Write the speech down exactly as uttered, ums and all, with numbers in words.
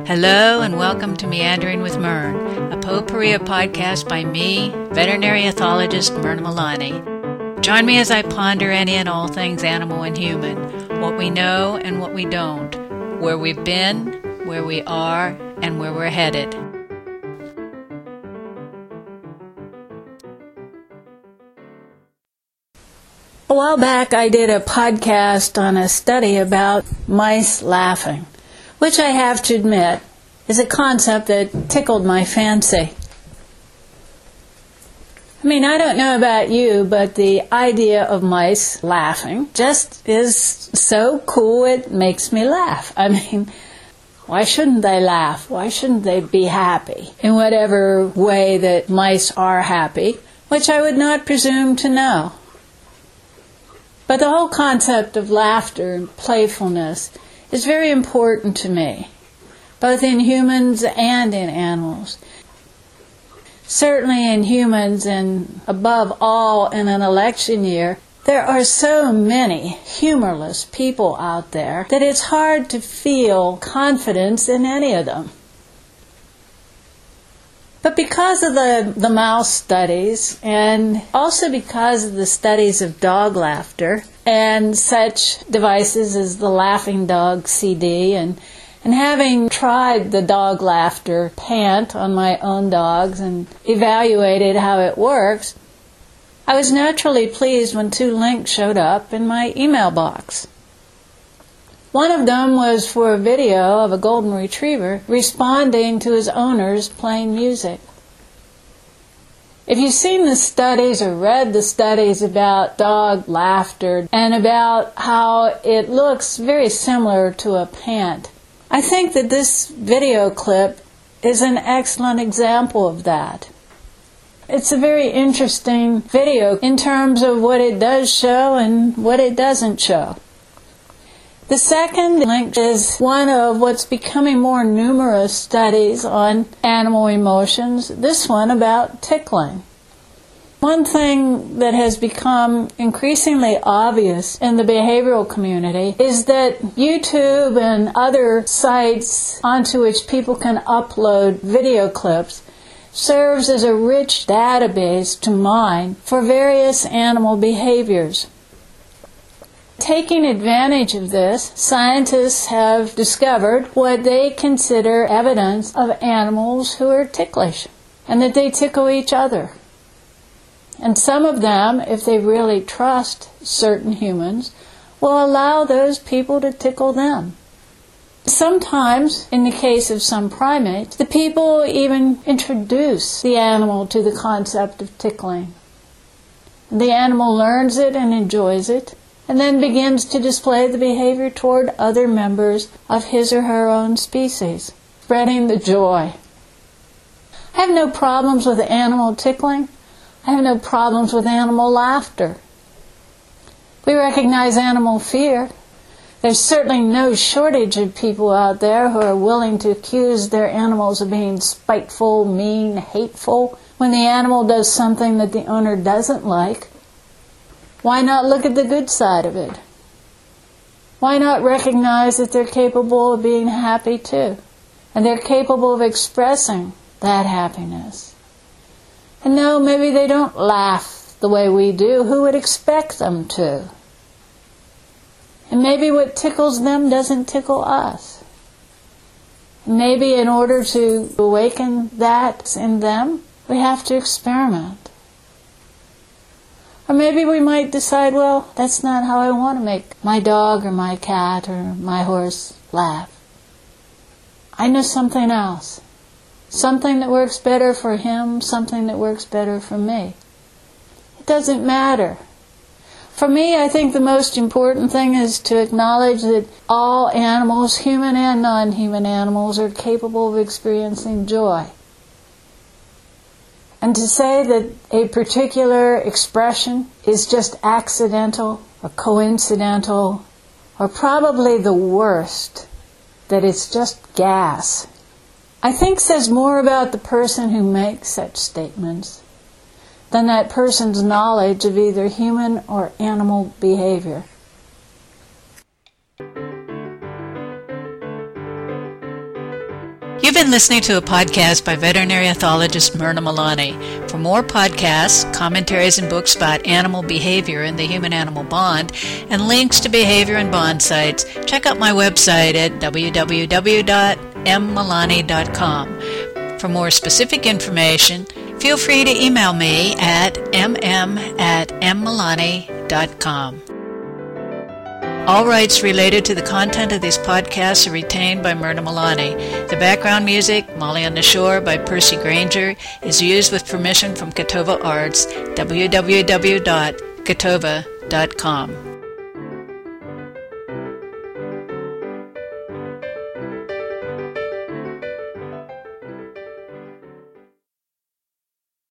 Hello and welcome to Meandering with Mern, a potpourri podcast by me, veterinary ethologist Myrna Milani. Join me as I ponder any and all things animal and human, what we know and what we don't, where we've been, where we are, and where we're headed. A while back I did a podcast on a study about mice laughing, which I have to admit is a concept that tickled my fancy. I mean, I don't know about you, but the idea of mice laughing just is so cool it makes me laugh. I mean, why shouldn't they laugh? Why shouldn't they be happy in whatever way that mice are happy, which I would not presume to know. But the whole concept of laughter and playfulness is very important to me, both in humans and in animals. Certainly in humans, and above all in an election year, there are so many humorless people out there that it's hard to feel confidence in any of them. But because of the, the mouse studies, and also because of the studies of dog laughter, and such devices as the Laughing Dog C D, and, and having tried the dog laughter pant on my own dogs and evaluated how it works, I was naturally pleased when two links showed up in my email box. One of them was for a video of a golden retriever responding to his owners playing music. If you've seen the studies or read the studies about dog laughter and about how it looks very similar to a pant, I think that this video clip is an excellent example of that. It's a very interesting video in terms of what it does show and what it doesn't show. The second link is one of what's becoming more numerous studies on animal emotions, this one about tickling. One thing that has become increasingly obvious in the behavioral community is that YouTube and other sites onto which people can upload video clips serves as a rich database to mine for various animal behaviors. Taking advantage of this, scientists have discovered what they consider evidence of animals who are ticklish, and that they tickle each other. And some of them, if they really trust certain humans, will allow those people to tickle them. Sometimes, in the case of some primates, the people even introduce the animal to the concept of tickling. The animal learns it and enjoys it, and then begins to display the behavior toward other members of his or her own species, spreading the joy. I have no problems with animal tickling. I have no problems with animal laughter. We recognize animal fear. There's certainly no shortage of people out there who are willing to accuse their animals of being spiteful, mean, hateful, when the animal does something that the owner doesn't like. Why not look at the good side of it? Why not recognize that they're capable of being happy too? And they're capable of expressing that happiness. And no, maybe they don't laugh the way we do. Who would expect them to? And maybe what tickles them doesn't tickle us. And maybe in order to awaken that in them, we have to experiment. Or maybe we might decide, well, that's not how I want to make my dog or my cat or my horse laugh. I know something else. Something that works better for him, something that works better for me. It doesn't matter. For me, I think the most important thing is to acknowledge that all animals, human and non-human animals, are capable of experiencing joy. And to say that a particular expression is just accidental or coincidental, or probably the worst, that it's just gas, I think says more about the person who makes such statements than that person's knowledge of either human or animal behavior. You've been listening to a podcast by veterinary ethologist Myrna Milani. For more podcasts, commentaries, and books about animal behavior and the human-animal bond, and links to behavior and bond sites, check out my website at w w w dot m milani dot com. For more specific information, feel free to email me at m m at m milani dot com. All rights related to the content of these podcasts are retained by Myrna Milani. The background music, Molly on the Shore by Percy Granger, is used with permission from Catova Arts, w w w dot catova dot com.